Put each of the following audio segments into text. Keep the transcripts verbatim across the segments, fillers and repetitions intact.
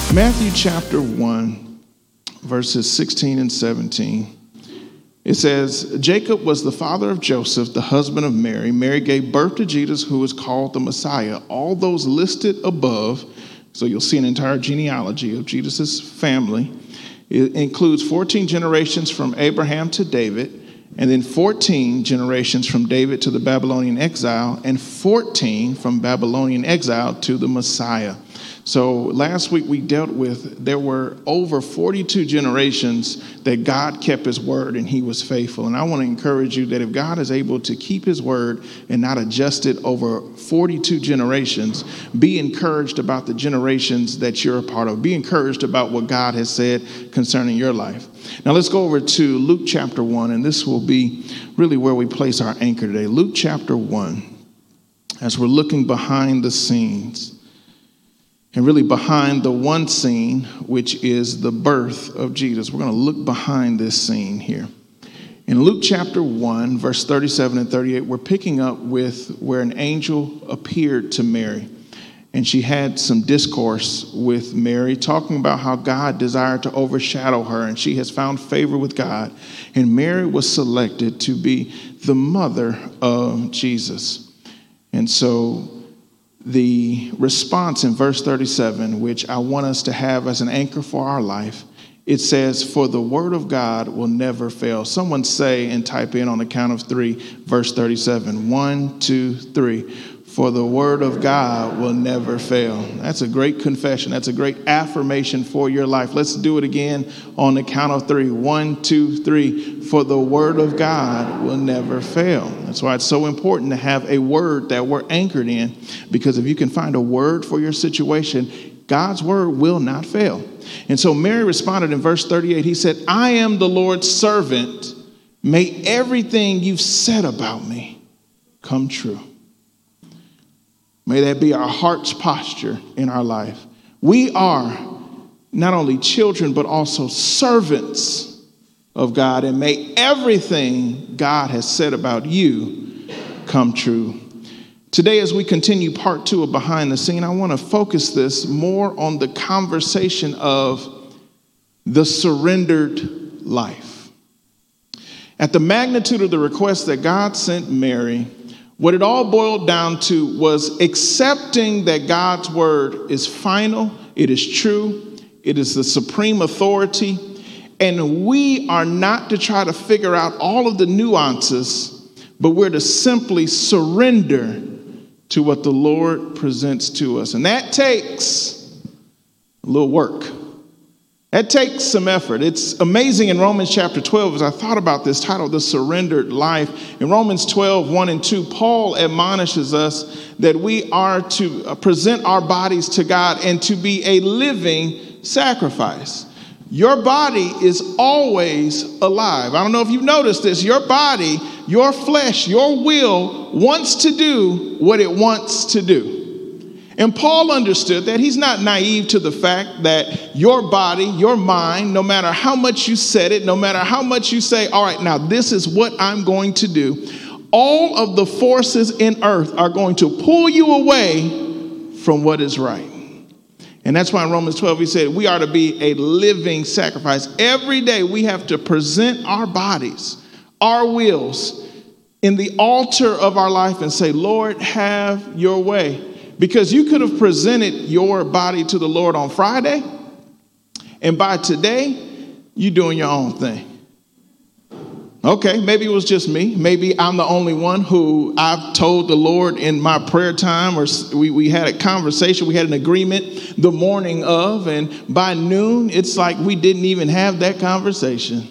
Matthew chapter one, verses sixteen and seventeen. It says, Jacob was the father of Joseph, the husband of Mary. Mary gave birth to Jesus, who is called the Messiah. All those listed above, so you'll see an entire genealogy of Jesus' family. It includes fourteen generations from Abraham to David, and then fourteen generations from David to the Babylonian exile, and fourteen from Babylonian exile to the Messiah. So last week we dealt with, there were over forty-two generations that God kept his word and he was faithful. And I want to encourage you that if God is able to keep his word and not adjust it over forty-two generations, be encouraged about the generations that you're a part of. Be encouraged about what God has said concerning your life. Now let's go over to Luke chapter one, and this will be really where we place our anchor today. Luke chapter one, as we're looking behind the scenes. And really behind the one scene, which is the birth of Jesus. We're going to look behind this scene here. In Luke chapter one, verse thirty-seven and thirty-eight, we're picking up with where an angel appeared to Mary. And she had some discourse with Mary, talking about how God desired to overshadow her, and she has found favor with God. And Mary was selected to be the mother of Jesus. And so the response in verse thirty-seven, which I want us to have as an anchor for our life, it says, for the word of God will never fail. Someone say and type in on the count of three, verse thirty-seven. One, two, three. For the word of God will never fail. That's a great confession. That's a great affirmation for your life. Let's do it again on the count of three. One, two, three. For the word of God will never fail. That's why it's so important to have a word that we're anchored in, because if you can find a word for your situation, God's word will not fail. And so Mary responded in verse thirty-eight. He said, I am the Lord's servant. May everything you've said about me come true. May that be our heart's posture in our life. We are not only children, but also servants of God. And may everything God has said about you come true. Today, as we continue part two of Behind the Scene, I want to focus this more on the conversation of the surrendered life. At the magnitude of the request that God sent Mary, what it all boiled down to was accepting that God's word is final, it is true, it is the supreme authority, and we are not to try to figure out all of the nuances, but we're to simply surrender to what the Lord presents to us. And that takes a little work. That takes some effort. It's amazing in Romans chapter twelve, as I thought about this title, The Surrendered Life. In Romans twelve, one and two, Paul admonishes us that we are to present our bodies to God and to be a living sacrifice. Your body is always alive. I don't know if you've noticed this. Your body, your flesh, your will wants to do what it wants to do. And Paul understood that. He's not naive to the fact that your body, your mind, no matter how much you said it, no matter how much you say, all right, now this is what I'm going to do, all of the forces in earth are going to pull you away from what is right. And that's why in Romans twelve, he said we are to be a living sacrifice. Every day we have to present our bodies, our wills, in the altar of our life and say, Lord, have your way. Because you could have presented your body to the Lord on Friday, and by today, you're doing your own thing. Okay, maybe it was just me. Maybe I'm the only one who I've told the Lord in my prayer time, or we, we had a conversation, we had an agreement the morning of, and by noon, it's like we didn't even have that conversation.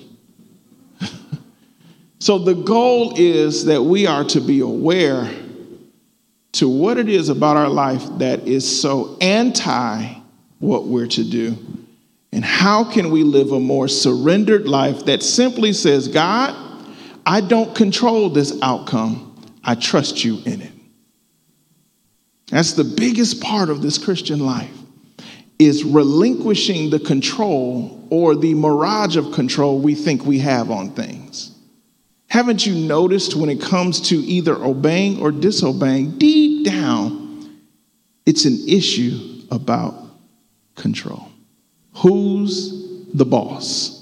So the goal is that we are to be aware to what it is about our life that is so anti what we're to do. And how can we live a more surrendered life that simply says, God, I don't control this outcome. I trust you in it. That's the biggest part of this Christian life, is relinquishing the control or the mirage of control we think we have on things. Haven't you noticed when it comes to either obeying or disobeying, deep down, it's an issue about control. Who's the boss?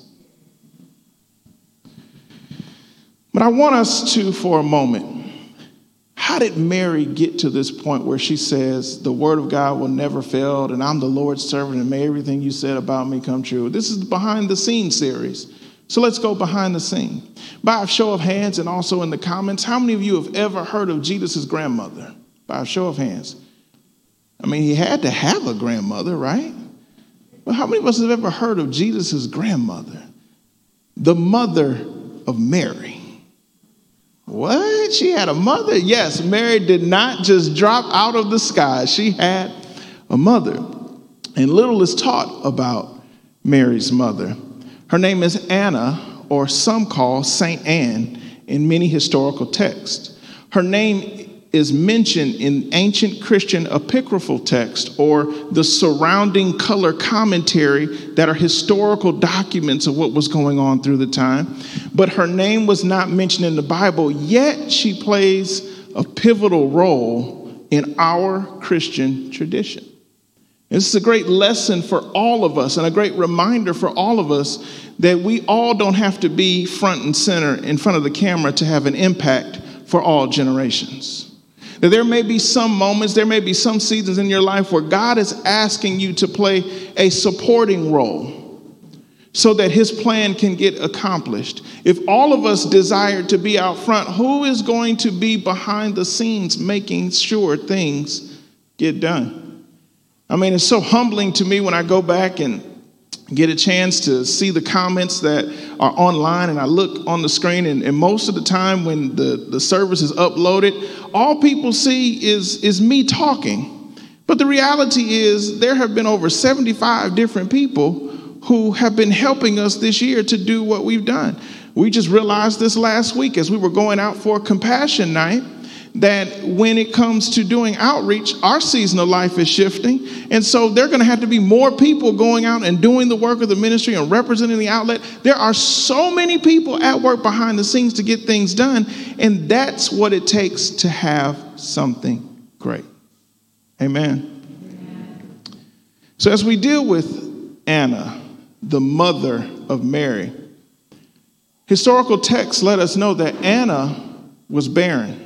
But I want us to, for a moment, how did Mary get to this point where she says, the word of God will never fail, and I'm the Lord's servant, and may everything you said about me come true? This is the Behind the Scenes series. So let's go behind the scene. By a show of hands and also in the comments, how many of you have ever heard of Jesus' grandmother? By a show of hands. I mean, he had to have a grandmother, right? But how many of us have ever heard of Jesus' grandmother? The mother of Mary. What? She had a mother? Yes, Mary did not just drop out of the sky. She had a mother. And little is taught about Mary's mother. Her name is Anna, or some call Saint Anne in many historical texts. Her name is mentioned in ancient Christian apocryphal text, or the surrounding color commentary that are historical documents of what was going on through the time. But her name was not mentioned in the Bible, yet she plays a pivotal role in our Christian tradition. This is a great lesson for all of us and a great reminder for all of us that we all don't have to be front and center in front of the camera to have an impact for all generations. That there may be some moments, there may be some seasons in your life where God is asking you to play a supporting role so that his plan can get accomplished. If all of us desire to be out front, who is going to be behind the scenes making sure things get done? I mean, it's so humbling to me when I go back and get a chance to see the comments that are online, and I look on the screen, and, and most of the time when the, the service is uploaded, all people see is, is me talking. But the reality is there have been over seventy-five different people who have been helping us this year to do what we've done. We just realized this last week as we were going out for Compassion Night, that when it comes to doing outreach, our season of life is shifting. And so there are going to have to be more people going out and doing the work of the ministry and representing the outlet. There are so many people at work behind the scenes to get things done. And that's what it takes to have something great. Amen. Amen. So as we deal with Anna, the mother of Mary, historical texts let us know that Anna was barren.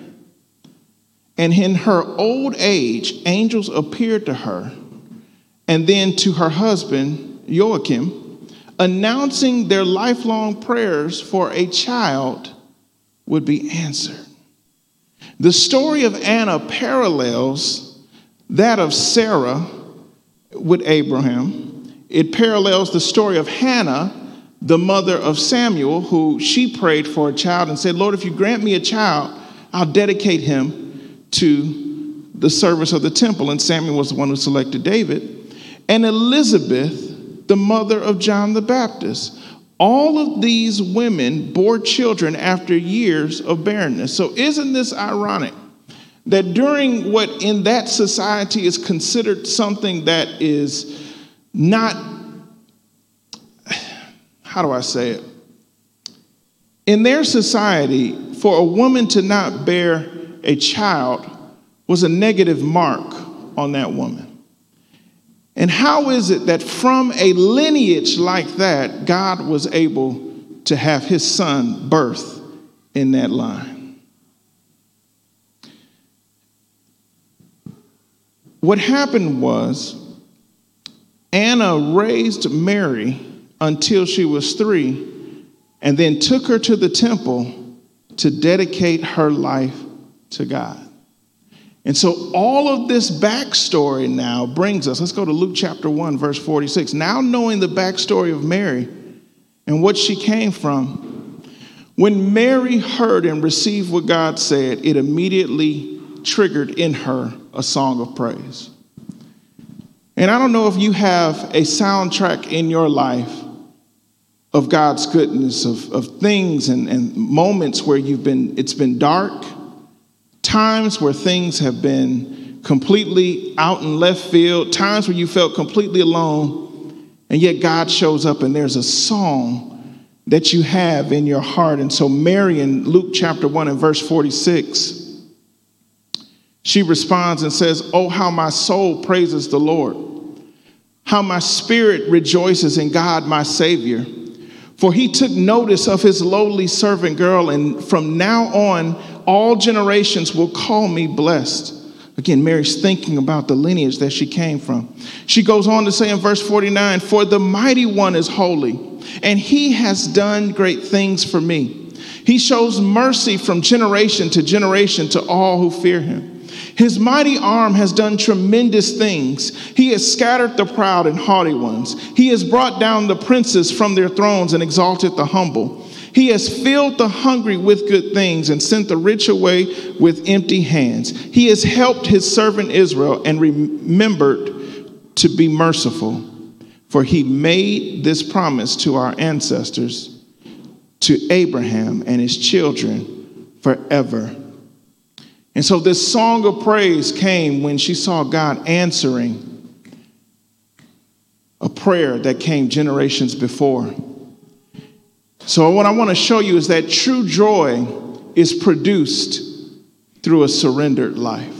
And in her old age, angels appeared to her and then to her husband, Joachim, announcing their lifelong prayers for a child would be answered. The story of Anna parallels that of Sarah with Abraham. It parallels the story of Hannah, the mother of Samuel, who she prayed for a child and said, Lord, if you grant me a child, I'll dedicate him to the service of the temple. And Samuel was the one who selected David. And Elizabeth, the mother of John the Baptist. All of these women bore children after years of barrenness. So isn't this ironic that during what in that society is considered something that is not, how do I say it? In their society, for a woman to not bear a child was a negative mark on that woman. And how is it that from a lineage like that, God was able to have his son birth in that line? What happened was Anna raised Mary until she was three and then took her to the temple to dedicate her life to God. And so all of this backstory now brings us, let's go to Luke chapter one, verse forty-six. Now knowing the backstory of Mary and what she came from, when Mary heard and received what God said, it immediately triggered in her a song of praise. And I don't know if you have a soundtrack in your life of God's goodness, of, of things and, and moments where you've been, it's been dark, times where things have been completely out in left field, times where you felt completely alone, and yet God shows up and there's a song that you have in your heart. And so Mary in Luke chapter one and verse forty-six, she responds and says, "Oh, how my soul praises the Lord. how my spirit rejoices in God, my Savior. For he took notice of his lowly servant girl, and from now on, all generations will call me blessed. Again, Mary's thinking about the lineage that she came from. She goes on to say in verse forty-nine, for the mighty one is holy, and he has done great things for me. He shows mercy from generation to generation to all who fear him. His mighty arm has done tremendous things. He has scattered the proud and haughty ones. He has brought down the princes from their thrones and exalted the humble. He has filled the hungry with good things and sent the rich away with empty hands. He has helped his servant Israel and remembered to be merciful. For he made this promise to our ancestors, to Abraham and his children forever. And so this song of praise came when she saw God answering a prayer that came generations before. So what I want to show you is that true joy is produced through a surrendered life.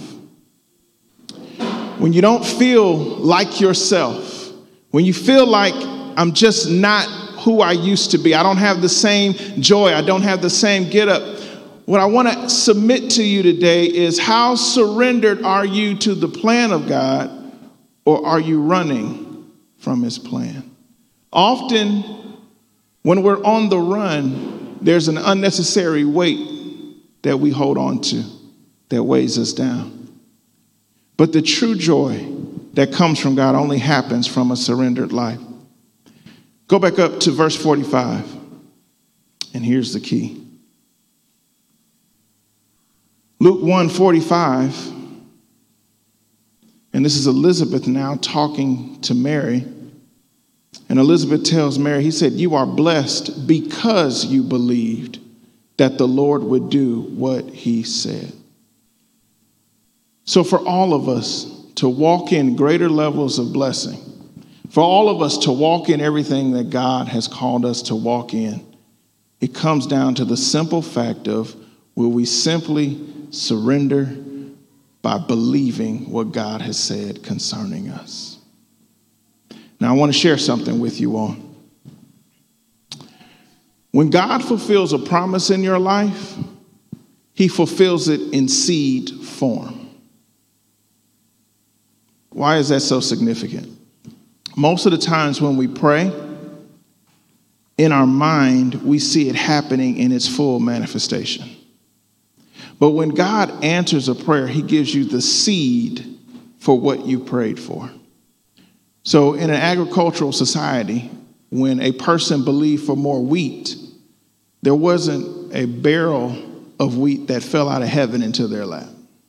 When you don't feel like yourself, when you feel like I'm just not who I used to be, I don't have the same joy, I don't have the same get up. What I want to submit to you today is, how surrendered are you to the plan of God, or are you running from his plan? Often, when we're on the run, there's an unnecessary weight that we hold on to that weighs us down. But the true joy that comes from God only happens from a surrendered life. Go back up to verse forty-five, and here's the key. Luke one forty-five, and this is Elizabeth now talking to Mary. And Elizabeth tells Mary, he said, you are blessed because you believed that the Lord would do what he said. So for all of us to walk in greater levels of blessing, for all of us to walk in everything that God has called us to walk in, it comes down to the simple fact of, will we simply surrender by believing what God has said concerning us? Now, I want to share something with you all. When God fulfills a promise in your life, he fulfills it in seed form. Why is that so significant? Most of the times when we pray, in our mind, we see it happening in its full manifestation. But when God answers a prayer, he gives you the seed for what you prayed for. So in an agricultural society, when a person believed for more wheat, there wasn't a barrel of wheat that fell out of heaven into their lap.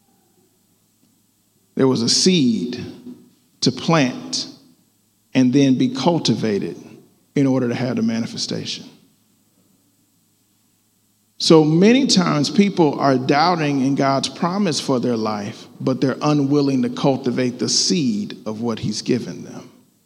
There was a seed to plant and then be cultivated in order to have the manifestation. So many times people are doubting in God's promise for their life, but they're unwilling to cultivate the seed of what he's given them.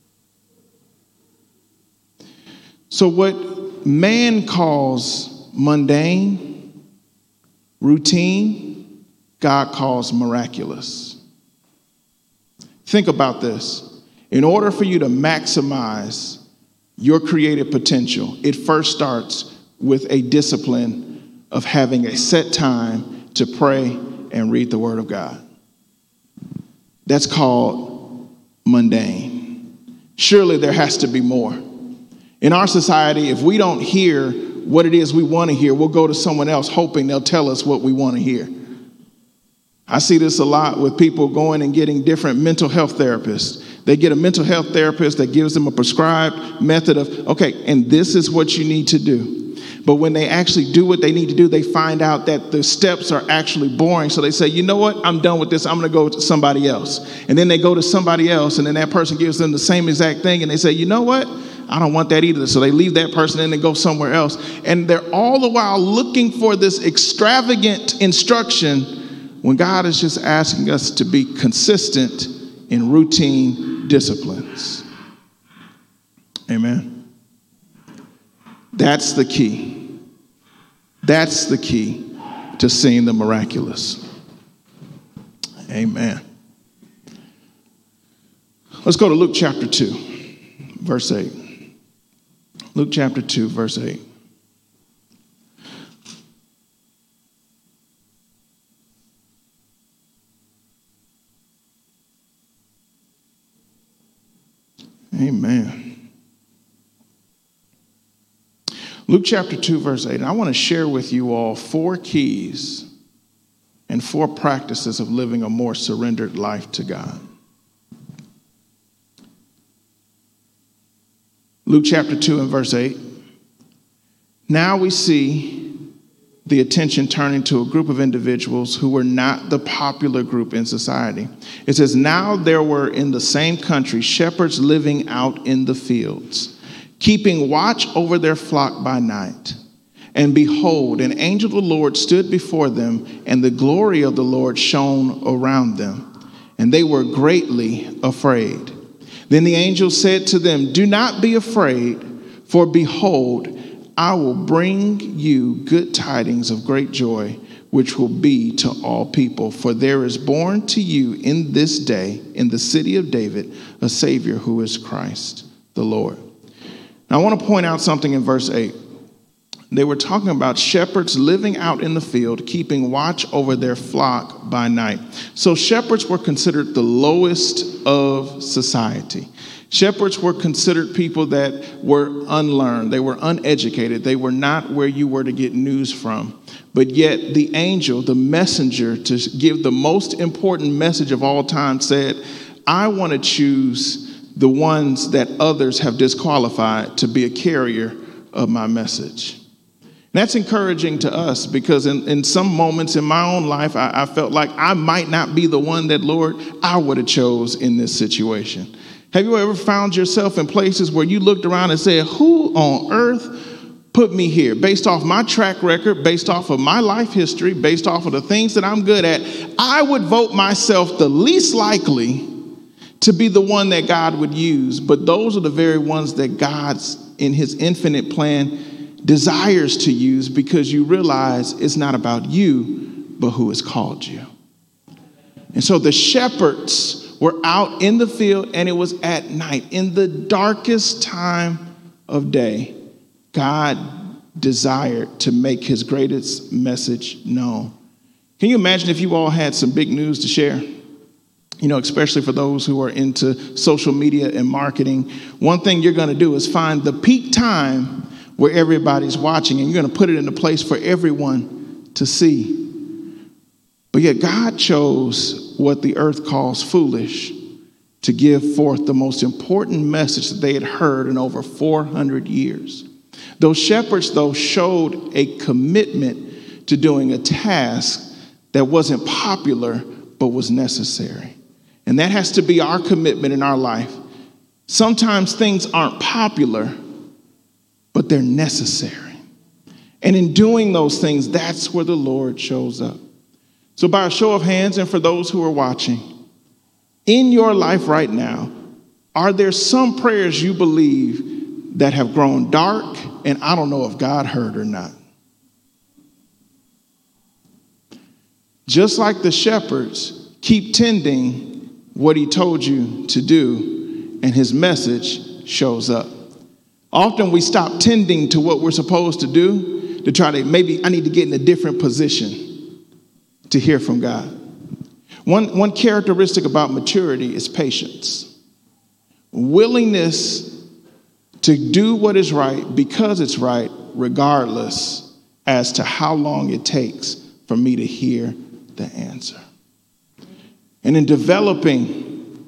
So what man calls mundane, routine, God calls miraculous. Think about this. In order for you to maximize your creative potential, it first starts with a discipline of having a set time to pray and read the Word of God. That's called mundane. Surely there has to be more. In our society, if we don't hear what it is we want to hear, we'll go to someone else hoping they'll tell us what we want to hear. I see this a lot with people going and getting different mental health therapists. They get a mental health therapist that gives them a prescribed method of, okay, and this is what you need to do. But when they actually do what they need to do, they find out that the steps are actually boring. So they say, you know what? I'm done with this. I'm going to go to somebody else. And then they go to somebody else, and then that person gives them the same exact thing. And they say, you know what? I don't want that either. So they leave that person and then go somewhere else. And they're all the while looking for this extravagant instruction when God is just asking us to be consistent in routine disciplines. Amen. That's the key. That's the key to seeing the miraculous. Amen. Let's go to Luke chapter two, verse eight. Luke chapter two, verse eight. Amen. Luke chapter two, verse eight. And I want to share with you all four keys and four practices of living a more surrendered life to God. Luke chapter two and verse eight. Now we see the attention turning to a group of individuals who were not the popular group in society. It says, now there were in the same country shepherds living out in the fields, keeping watch over their flock by night. And behold, an angel of the Lord stood before them, and the glory of the Lord shone around them, and they were greatly afraid. Then the angel said to them, do not be afraid, for behold, I will bring you good tidings of great joy, which will be to all people. For there is born to you in this day, in the city of David, a Savior who is Christ the Lord. Now I want to point out something in verse eight. They were talking about shepherds living out in the field, keeping watch over their flock by night. So shepherds were considered the lowest of society. Shepherds were considered people that were unlearned. They were uneducated. They were not where you were to get news from. But yet the angel, the messenger to give the most important message of all time, said, I want to choose the ones that others have disqualified to be a carrier of my message. That's encouraging to us because in, in some moments in my own life, I, I felt like I might not be the one that, Lord, I would have chose in this situation. Have you ever found yourself in places where you looked around and said, who on earth put me here? Based off my track record, based off of my life history, based off of the things that I'm good at, I would vote myself the least likely to be the one that God would use. But those are the very ones that God's, in his infinite plan, desires to use, because you realize it's not about you, but who has called you. And so the shepherds were out in the field, and it was at night, in the darkest time of day. God desired to make his greatest message known. Can you imagine if you all had some big news to share? You know, especially for those who are into social media and marketing. One thing you're going to do is find the peak time where everybody's watching, and you're going to put it in a place for everyone to see. But yet God chose what the earth calls foolish to give forth the most important message that they had heard in over four hundred years. Those shepherds, though, showed a commitment to doing a task that wasn't popular, but was necessary. And that has to be our commitment in our life. Sometimes things aren't popular, but they're necessary. And in doing those things, that's where the Lord shows up. So by a show of hands, and for those who are watching, in your life right now, are there some prayers you believe that have grown dark, and I don't know if God heard or not? Just like the shepherds, keep tending what he told you to do, and his message shows up. Often we stop tending to what we're supposed to do to try to, maybe I need to get in a different position to hear from God. One, one characteristic about maturity is patience. Willingness to do what is right because it's right, regardless as to how long it takes for me to hear the answer. And in developing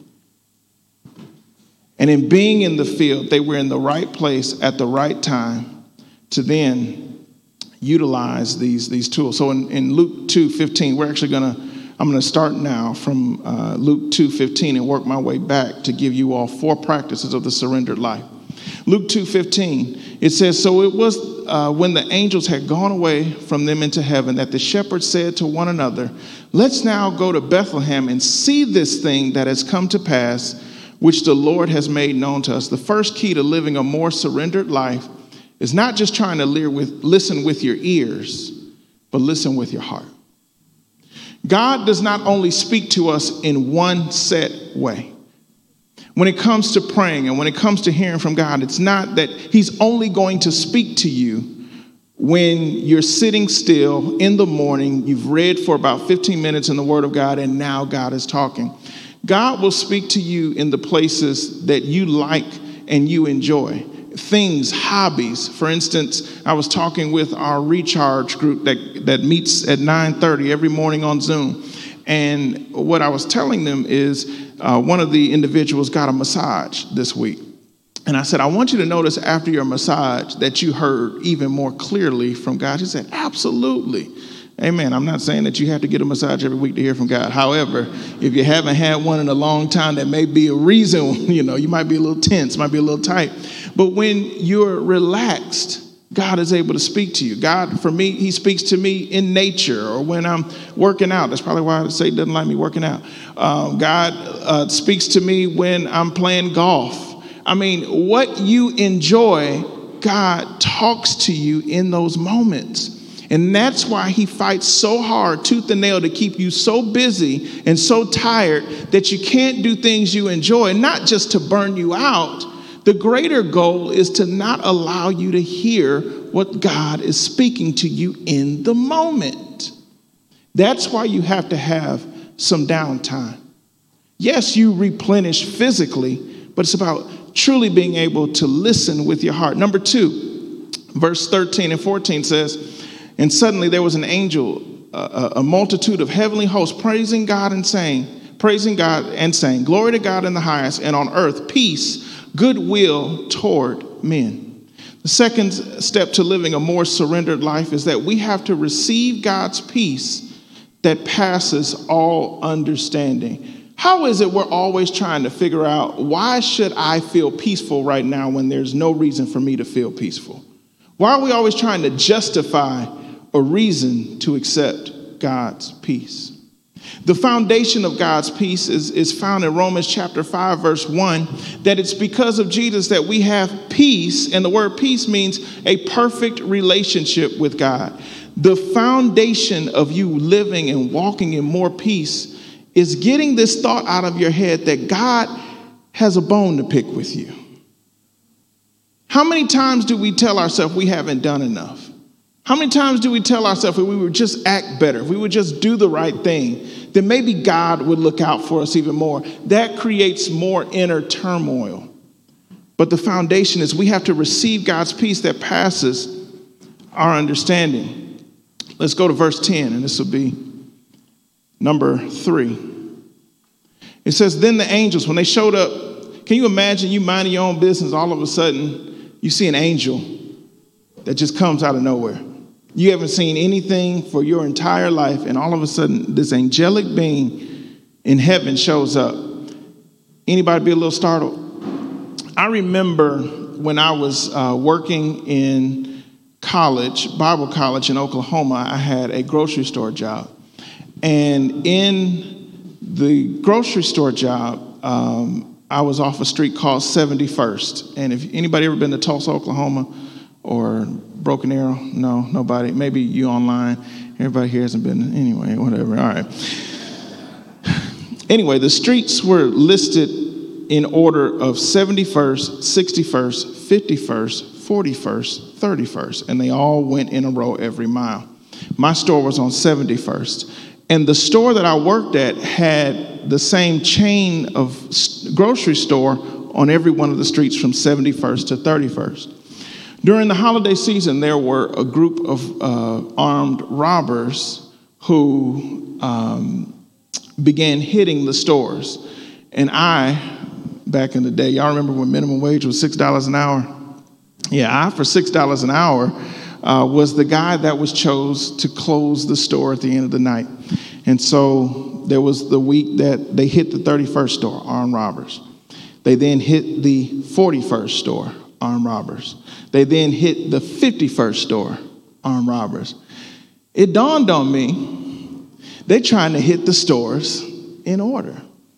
and in being in the field, they were in the right place at the right time to then utilize these, these tools. So in, in Luke two fifteen, we're actually going to, I'm going to start now from uh, Luke two fifteen and work my way back to give you all four practices of the surrendered life. Luke two fifteen, it says, so it was uh, when the angels had gone away from them into heaven that the shepherds said to one another, let's now go to Bethlehem and see this thing that has come to pass, which the Lord has made known to us. The first key to living a more surrendered life is not just trying to listen with your ears, but listen with your heart. God does not only speak to us in one set way. When it comes to praying and when it comes to hearing from God, it's not that he's only going to speak to you when you're sitting still in the morning, you've read for about fifteen minutes in the Word of God, and now God is talking. God will speak to you in the places that you like and you enjoy. Things, hobbies. For instance, I was talking with our recharge group that, that meets at nine thirty every morning on Zoom. And what I was telling them is uh, one of the individuals got a massage this week. And I said, I want you to notice after your massage that you heard even more clearly from God. He said, absolutely. Amen. I'm not saying that you have to get a massage every week to hear from God. However, if you haven't had one in a long time, that may be a reason, you know, you might be a little tense, might be a little tight. But when you're relaxed, God is able to speak to you. God, for me, he speaks to me in nature or when I'm working out. That's probably why Satan doesn't like me working out. Um, God uh, speaks to me when I'm playing golf. I mean, what you enjoy, God talks to you in those moments. And that's why he fights so hard, tooth and nail, to keep you so busy and so tired that you can't do things you enjoy, not just to burn you out. The greater goal is to not allow you to hear what God is speaking to you in the moment. That's why you have to have some downtime. Yes, you replenish physically, but it's about truly being able to listen with your heart. Number two, verse thirteen and fourteen says, and suddenly there was an angel, a, a multitude of heavenly hosts praising God and saying, praising God and saying, glory to God in the highest, and on earth peace, goodwill toward men. The second step to living a more surrendered life is that we have to receive God's peace that passes all understanding. How is it we're always trying to figure out, why should I feel peaceful right now when there's no reason for me to feel peaceful? Why are we always trying to justify a reason to accept God's peace? The foundation of God's peace is, is found in Romans chapter five, verse one, that it's because of Jesus that we have peace. And the word peace means a perfect relationship with God. The foundation of you living and walking in more peace is getting this thought out of your head that God has a bone to pick with you. How many times do we tell ourselves we haven't done enough? How many times do we tell ourselves if we would just act better, if we would just do the right thing, then maybe God would look out for us even more? That creates more inner turmoil. But the foundation is we have to receive God's peace that passes our understanding. Let's go to verse ten, and this will be number three. It says, then the angels, when they showed up, can you imagine you minding your own business, all of a sudden you see an angel that just comes out of nowhere. You haven't seen anything for your entire life, and all of a sudden this angelic being in heaven shows up. Anybody be a little startled? I remember when I was uh, working in college, Bible college in Oklahoma, I had a grocery store job. And in the grocery store job, um, I was off a street called seventy-first. And if anybody ever been to Tulsa, Oklahoma, or Broken Arrow? No, nobody. Maybe you online. Everybody here hasn't been. Anyway, whatever. All right. Anyway, the streets were listed in order of seventy-first, sixty-first, fifty-first, forty-first, thirty-first, and they all went in a row every mile. My store was on seventy-first. And the store that I worked at had the same chain of grocery store on every one of the streets from seventy-first to thirty-first. During the holiday season, there were a group of uh, armed robbers who um, began hitting the stores. And I, back in the day, y'all remember when minimum wage was six dollars an hour? Yeah, I, for six dollars an hour, Uh, was the guy that was chose to close the store at the end of the night. And so there was the week that they hit the thirty-first store, armed robbers. They then hit the forty-first store, armed robbers. They then hit the fifty-first store, armed robbers. It dawned on me, they're trying to hit the stores in order.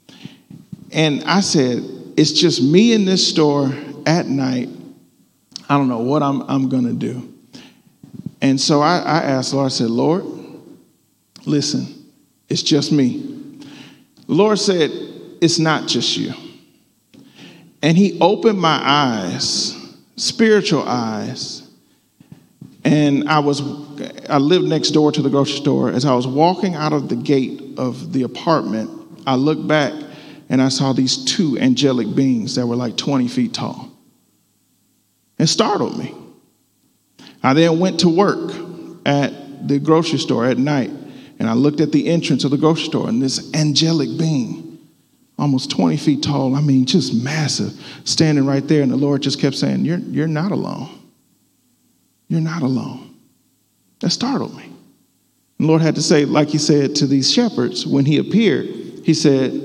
And I said, it's just me in this store at night. I don't know what I'm, I'm going to do. And so I, I asked the Lord, I said, Lord, listen, it's just me. The Lord said, it's not just you. And he opened my eyes, spiritual eyes. And I was, I lived next door to the grocery store. As I was walking out of the gate of the apartment, I looked back and I saw these two angelic beings that were like twenty feet tall. It startled me. I then went to work at the grocery store at night, and I looked at the entrance of the grocery store, and this angelic being, almost twenty feet tall, I mean, just massive, standing right there. And the Lord just kept saying, you're, you're not alone. You're not alone. That startled me. And the Lord had to say, like he said to these shepherds when he appeared, he said,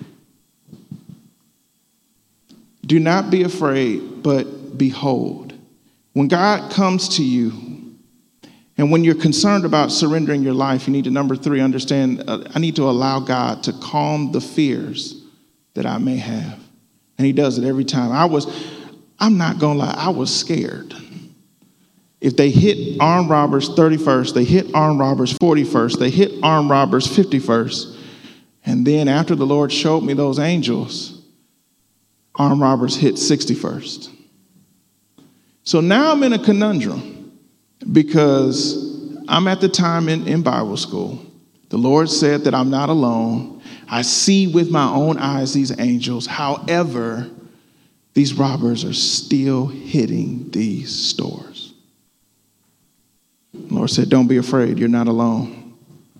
do not be afraid, but behold. When God comes to you, and when you're concerned about surrendering your life, you need to, number three, understand, uh, I need to allow God to calm the fears that I may have. And he does it every time. I was, I'm not going to lie, I was scared. If they hit armed robbers thirty-first, they hit armed robbers forty-first, they hit armed robbers fifty-first. And then after the Lord showed me those angels, armed robbers hit sixty-first. So now I'm in a conundrum because I'm at the time in, in Bible school. The Lord said that I'm not alone. I see with my own eyes these angels. However, these robbers are still hitting these stores. The Lord said, don't be afraid. You're not alone.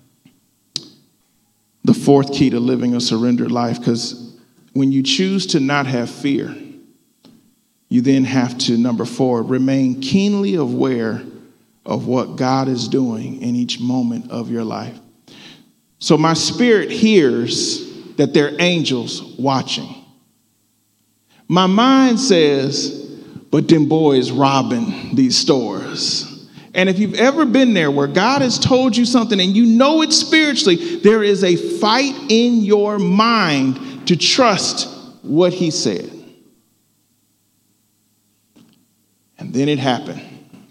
The fourth key to living a surrendered life, because when you choose to not have fear, you then have to, number four, remain keenly aware of what God is doing in each moment of your life. So my spirit hears that there are angels watching. My mind says, but them boys robbing these stores. And if you've ever been there where God has told you something and you know it spiritually, there is a fight in your mind to trust what he said. And then it happened.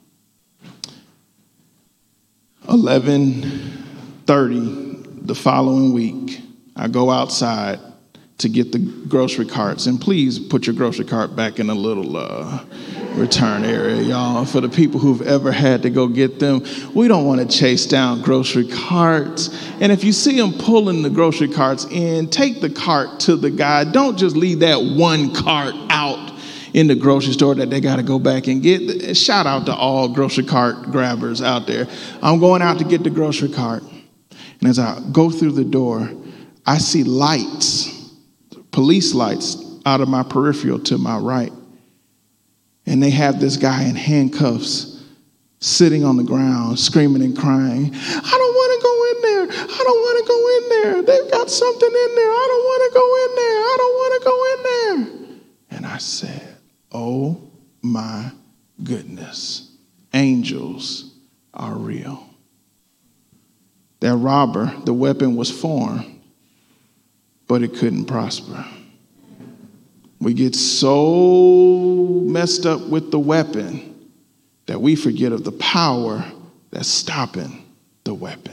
eleven thirty the following week, I go outside to get the grocery carts. And please put your grocery cart back in a little uh, return area, y'all. For the people who've ever had to go get them, we don't want to chase down grocery carts. And if you see them pulling the grocery carts in, take the cart to the guy. Don't just leave that one cart out in the grocery store that they got to go back and get. Shout out to all grocery cart grabbers out there. I'm going out to get the grocery cart. And as I go through the door, I see lights, police lights out of my peripheral to my right. And they have this guy in handcuffs sitting on the ground, screaming and crying. I don't want to go in there. I don't want to go in there. They've got something in there. I don't want to go in there. I don't want to go in there. And I said, oh my goodness, angels are real. That robber, the weapon was formed, but it couldn't prosper. We get so messed up with the weapon that we forget of the power that's stopping the weapon.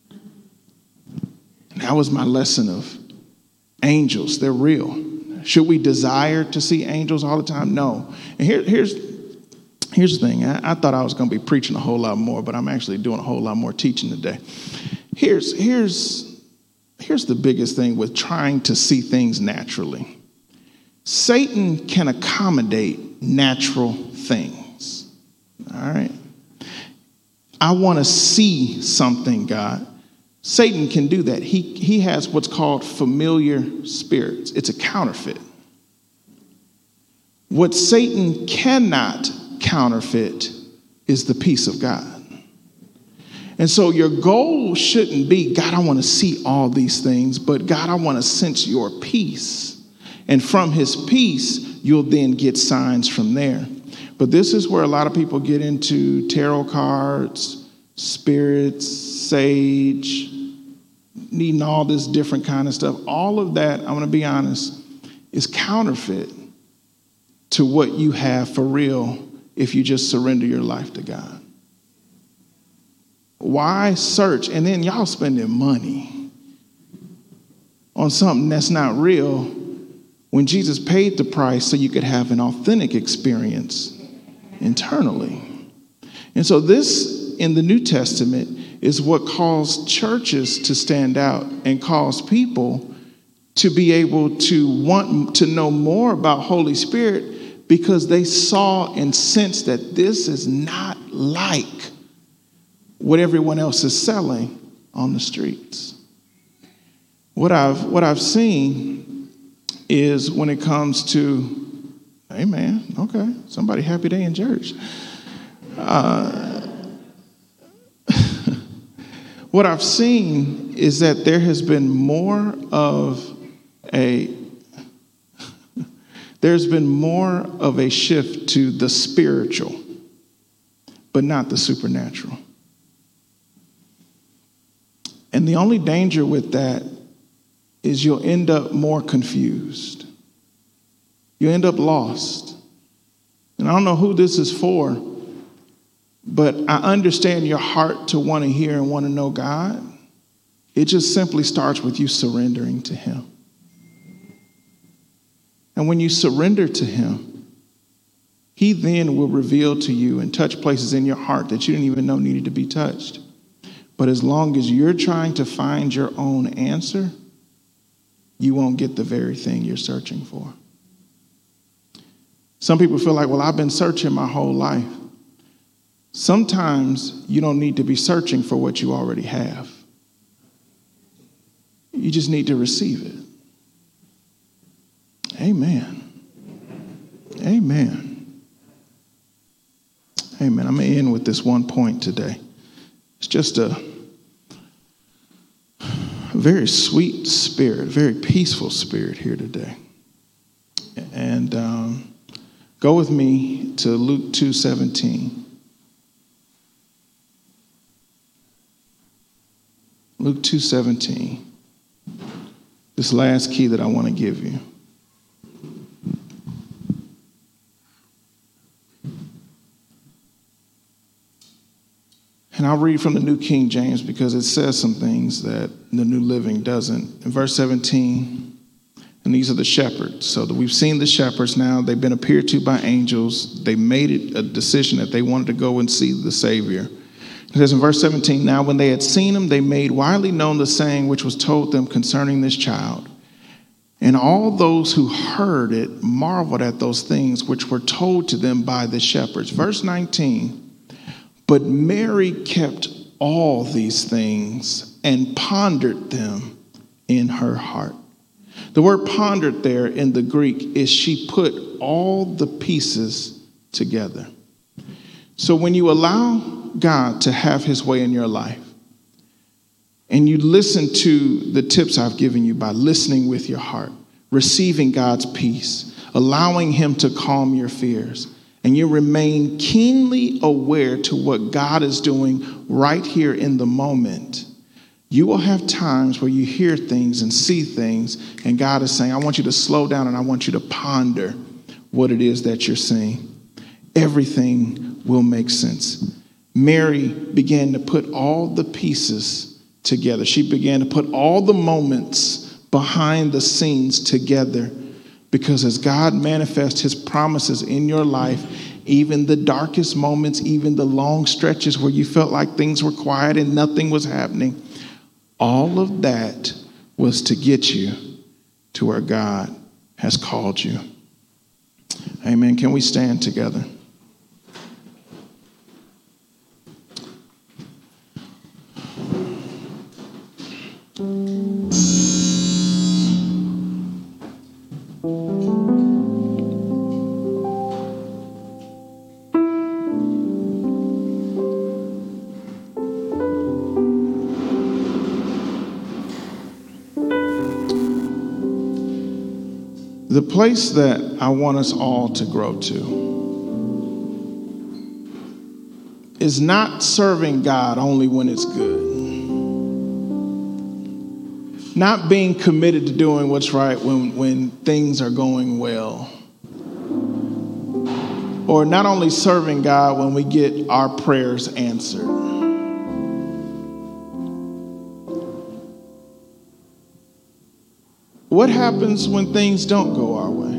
And that was my lesson of angels. They're real. Should we desire to see angels all the time? No. And here, here's, here's the thing. I, I thought I was going to be preaching a whole lot more, but I'm actually doing a whole lot more teaching today. Here's, here's, here's the biggest thing with trying to see things naturally. Satan can accommodate natural things. All right. I want to see something, God. Satan can do that. He, he has what's called familiar spirits. It's a counterfeit. What Satan cannot counterfeit is the peace of God. And so your goal shouldn't be, God, I want to see all these things, but God, I want to sense your peace. And from his peace, you'll then get signs from there. But this is where a lot of people get into tarot cards, spirits, sage, needing all this different kind of stuff. All of that, I'm going to be honest, is counterfeit to what you have for real if you just surrender your life to God. Why search? And then y'all spending money on something that's not real when Jesus paid the price so you could have an authentic experience internally. And so this in the New Testament is what caused churches to stand out and caused people to be able to want to know more about Holy Spirit, because they saw and sensed that this is not like what everyone else is selling on the streets. What I've what I've seen is when it comes to, amen, okay, somebody happy day in church. Uh, what I've seen is that there has been more of a there's been more of a shift to the spiritual, but not the supernatural. And the only danger with that is you'll end up more confused. You end up lost. And I don't know who this is for, but I understand your heart to want to hear and want to know God. It just simply starts with you surrendering to him. And when you surrender to him, he then will reveal to you and touch places in your heart that you didn't even know needed to be touched. But as long as you're trying to find your own answer, you won't get the very thing you're searching for. Some people feel like, well, I've been searching my whole life. Sometimes you don't need to be searching for what you already have. You just need to receive it. Amen. Amen. Amen. I'm going to end with this one point today. It's just a very sweet spirit, very peaceful spirit here today. And um, go with me to Luke two seventeen. Luke two seventeen. This last key that I want to give you. And I'll read from the New King James because it says some things that the New Living doesn't. In verse seventeen, and these are the shepherds. So that we've seen the shepherds now. They've been appeared to by angels. They made it a decision that they wanted to go and see the Savior. It says in verse seventeen, now when they had seen him, they made widely known the saying which was told them concerning this child. And all those who heard it marveled at those things which were told to them by the shepherds. Verse nineteen, but Mary kept all these things and pondered them in her heart. The word pondered there in the Greek is she put all the pieces together. So when you allow God to have his way in your life, and you listen to the tips I've given you by listening with your heart, receiving God's peace, allowing him to calm your fears, and you remain keenly aware to what God is doing right here in the moment, you will have times where you hear things and see things, and God is saying, I want you to slow down and I want you to ponder what it is that you're seeing. Everything will make sense. Mary began to put all the pieces together. She began to put all the moments behind the scenes together, because as God manifests his promises in your life, even the darkest moments, even the long stretches where you felt like things were quiet and nothing was happening, all of that was to get you to where God has called you. Amen. Can we stand together? The place that I want us all to grow to is not serving God only when it's good. Not being committed to doing what's right when, when things are going well. Or not only serving God when we get our prayers answered. what happens when things don't go our way?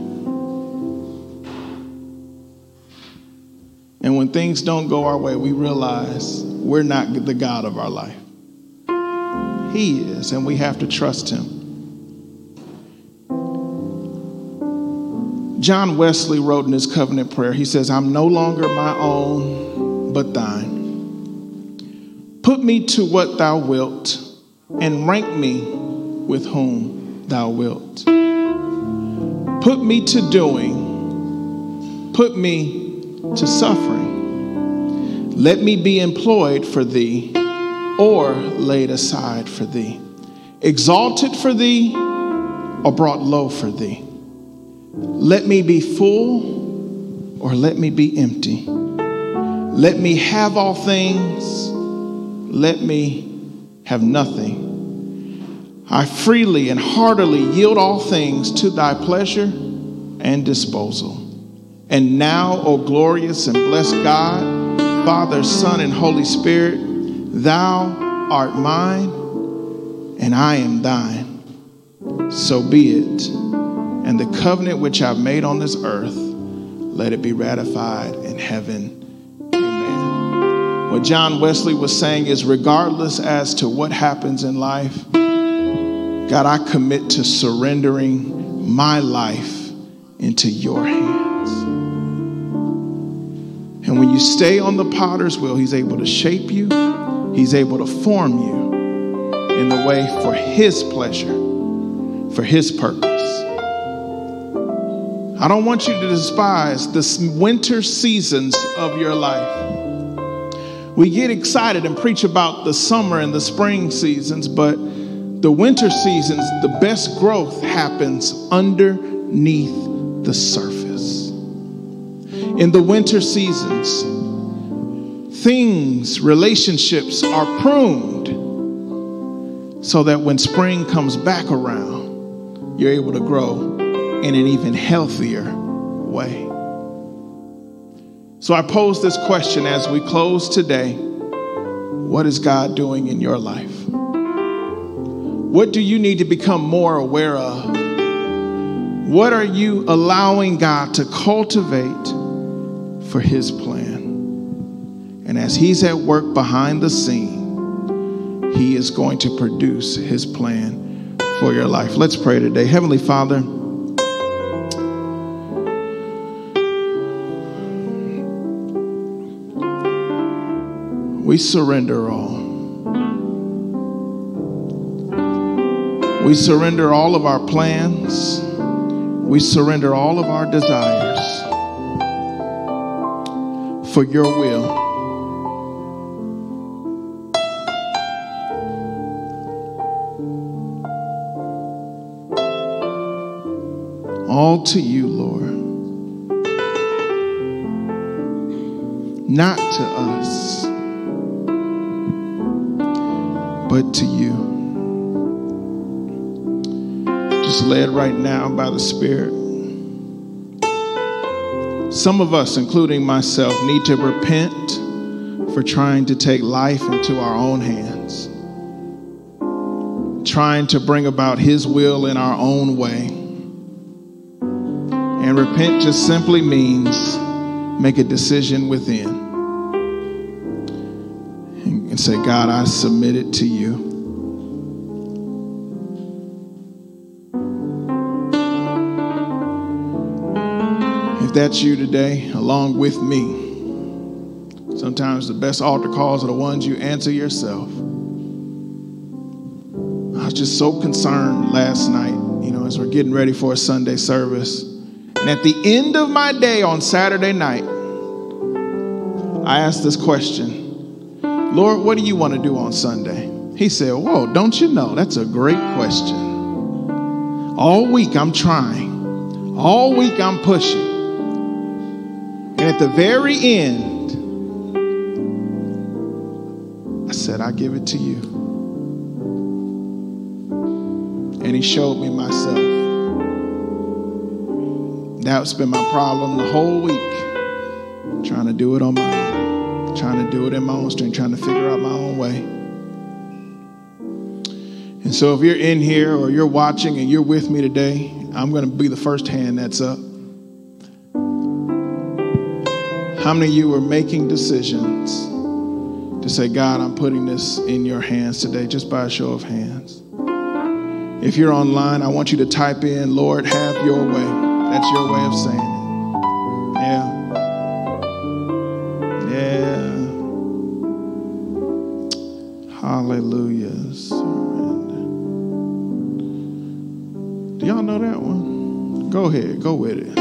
And when things don't go our way, we realize we're not the God of our life. He is, and we have to trust him. John Wesley wrote in his covenant prayer, he says, I'm no longer my own, but thine. Put me to what thou wilt, and rank me with whom thou wilt. Put me to doing, put me to suffering. Let me be employed for thee, or laid aside for thee, exalted for thee, or brought low for thee. Let me be full, or let me be empty. Let me have all things, let me have nothing. I freely and heartily yield all things to thy pleasure and disposal. And now, O glorious and blessed God, Father, Son, and Holy Spirit, thou art mine, and I am thine. So be it. And the covenant which I've made on this earth, let it be ratified in heaven. Amen. What John Wesley was saying is, regardless as to what happens in life, God, I commit to surrendering my life into your hands. And when you stay on the potter's wheel, he's able to shape you. He's able to form you in the way for his pleasure, for his purpose. I don't want you to despise the winter seasons of your life. We get excited and preach about the summer and the spring seasons, but the winter seasons, the best growth happens underneath the surface. In the winter seasons, things, relationships are pruned so that when spring comes back around, you're able to grow in an even healthier way. So I pose this question as we close today. What is God doing in your life? What do you need to become more aware of? What are you allowing God to cultivate for his plan? And as he's at work behind the scene, he is going to produce his plan for your life. Let's pray today. Heavenly Father, we surrender all. We surrender all of our plans. We surrender all of our desires for your will. All to you, Lord. Not to us, but to you. Just led right now by the Spirit. Some of us, including myself, need to repent for trying to take life into our own hands, trying to bring about his will in our own way. And repent just simply means make a decision within and say, God, I submit it to you. If that's you today, along with me, sometimes the best altar calls are the ones you answer yourself. I was just so concerned last night, you know, as we're getting ready for a Sunday service. And at the end of my day on Saturday night, I asked this question, Lord, what do you want to do on Sunday? He said, whoa, don't you know? That's a great question. All week I'm trying. All week I'm pushing. And at the very end, I said, I give it to you. And he showed me myself. That's been my problem the whole week. Trying to do it on my own. Trying to do it in my own strength. Trying to figure out my own way. And so if you're in here or you're watching and you're with me today, I'm going to be the first hand that's up. How many of you are making decisions to say, God, I'm putting this in your hands today, just by a show of hands? If you're online, I want you to type in, Lord, have your way. That's your way of saying it. Yeah. Yeah. Hallelujah. Surrender. Do y'all know that one? Go ahead. Go with it.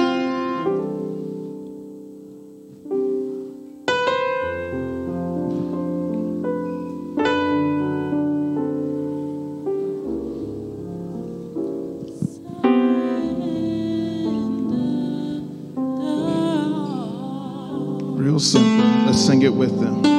Real simple. Let's sing it with them.